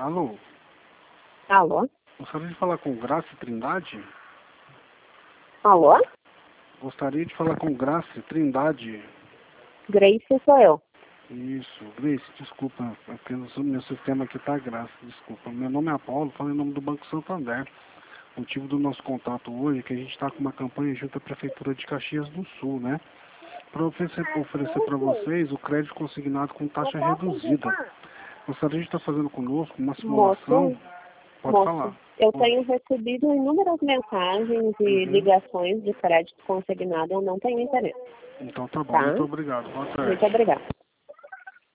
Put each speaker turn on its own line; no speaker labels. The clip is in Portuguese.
Alô?
Alô?
Gostaria de falar com Graça Trindade?
Alô?
Gostaria de falar com Graça Trindade.
Grace sou eu.
Isso, Grace, desculpa, é porque no meu sistema aqui tá Graça, desculpa. Meu nome é Apolo, falo em nome do Banco Santander. O motivo do nosso contato hoje é que a gente está com uma campanha junto à Prefeitura de Caxias do Sul, né? Para oferecer para vocês o crédito consignado com taxa reduzida. Gostaria de estar fazendo conosco uma simulação. Pode falar.
Eu tenho recebido inúmeras mensagens e ligações de crédito consignado, eu não tenho interesse.
Então tá bom,
Tá?
muito obrigado. Boa tarde.
Muito obrigada.